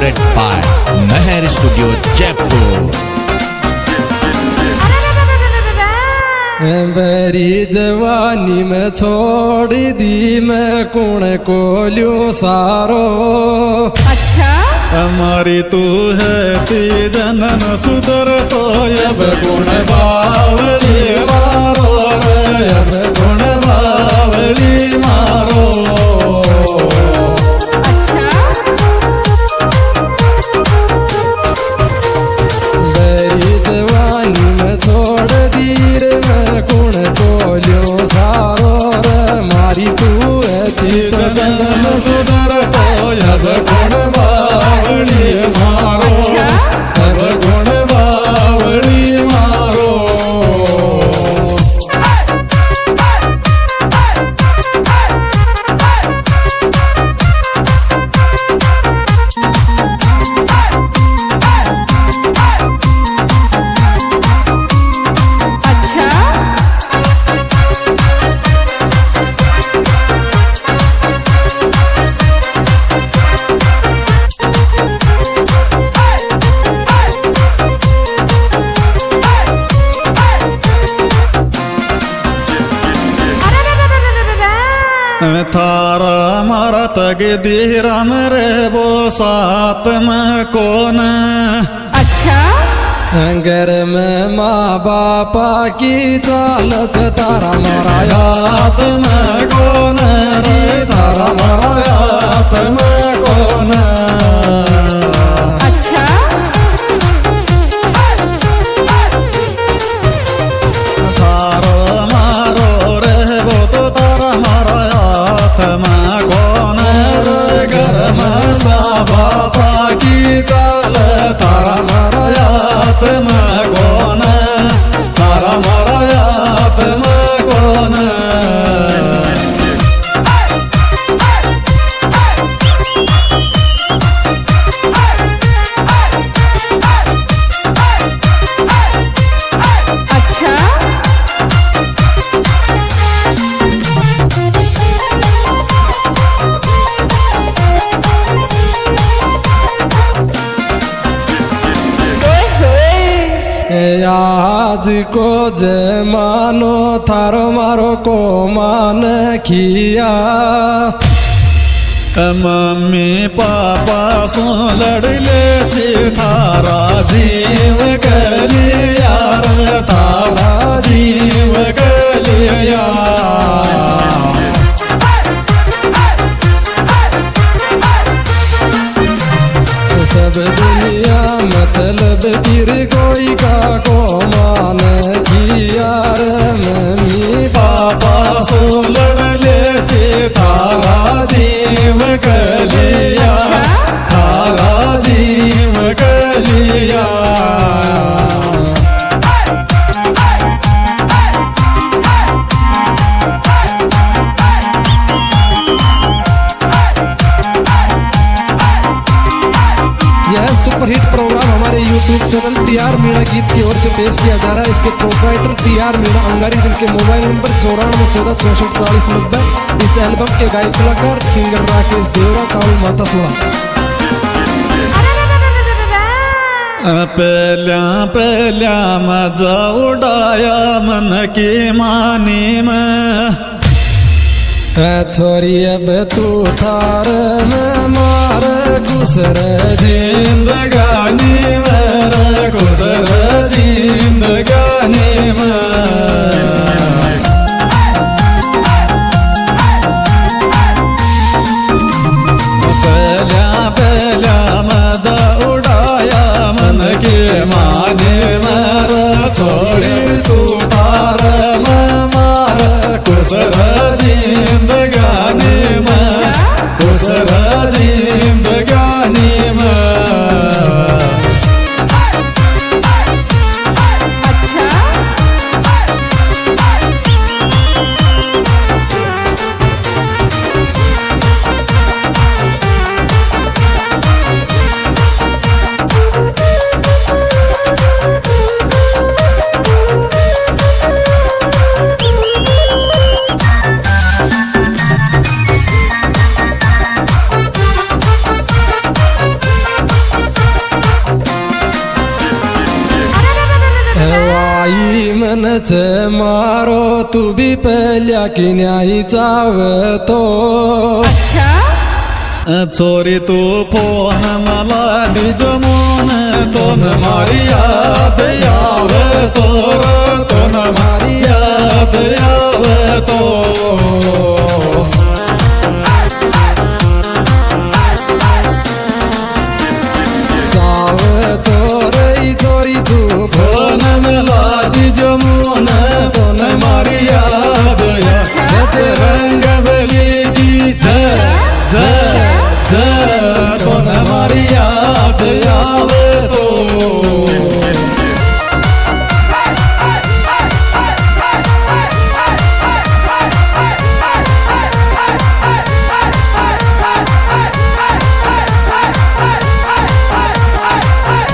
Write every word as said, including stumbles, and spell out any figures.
presented by Meher Studio Jaipur. बरी जवानी में छोड़ दी मैं कुण को ल्यू सारो। अच्छा हमारी तू है ती जनन सुधर तो अब गुण बावली मारो रे, अब गुण बावली मारो। अच्छा बरी जवानी में छोड़ दी रे मैं कुण को ल्यू सारो रे, मारी तू है ती जनन सुधर तो अब गुण बावली मारो, अब गुण बावली मारो। थारा मारा तग धीरम रे वो साथ में कौन। अच्छा घर में माँ बापा की चालत तारा मारा याद में कौन रे, तारा मारा याद में कौन। अच्छा थारो मारो रे वो तो तारा मारा याद में कौन रे, घर में माँ बापा की चालत तारा मारा याद में कौन, तारा मारा याद में कौन। अच्छा आज को जमानो थारो मारो को मान खिया। मम्मी पापा सो लड़ ले थी थारा जीव गलिया रे, तारा जीव गलिया। सब दुनिया मतलब गिर कोई का को मान किया रे, मम्मी पापा सो लड़ ले थे तारा जीव गलिया, तारा जीव गलिया। यह सुपरहिट प्रोग्राम हमारे YouTube channel T R Meena गीत की ओर से पेश किया जा रहा है। इसके proprietor T R Meena Angari, जिनके मोबाइल नंबर चौरानवे चौदह चौसठ चालीस नब्बे। इस एल्बम के गायक कलाकार सिंगर राकेश देवरा, कावल माता सोड़ा। पहल्या पहल्या मजा उड़ाया मन की मानी में। छोरी अब तू थार में मार गुसर जिंदगानी में, गुसर जिंदगानी में। पहला पहला मजा उड़ाया मन के माने मर, छोड़ी तू तार में मार गुसर जिंदगानी में, गुसर जिंदगानी में। दिवस मारो तू बी पल्या की न्यायी चावतो अच्छा चोरी तू फोन मला दिजो मन तो न मारी याद यावतो तो न मारी याद यावतो चावतो रे चोरी तू फोन मला दिजो मन तो न मारी याद यावत रंगवली गीत ज ज तो न मारी याद यावतो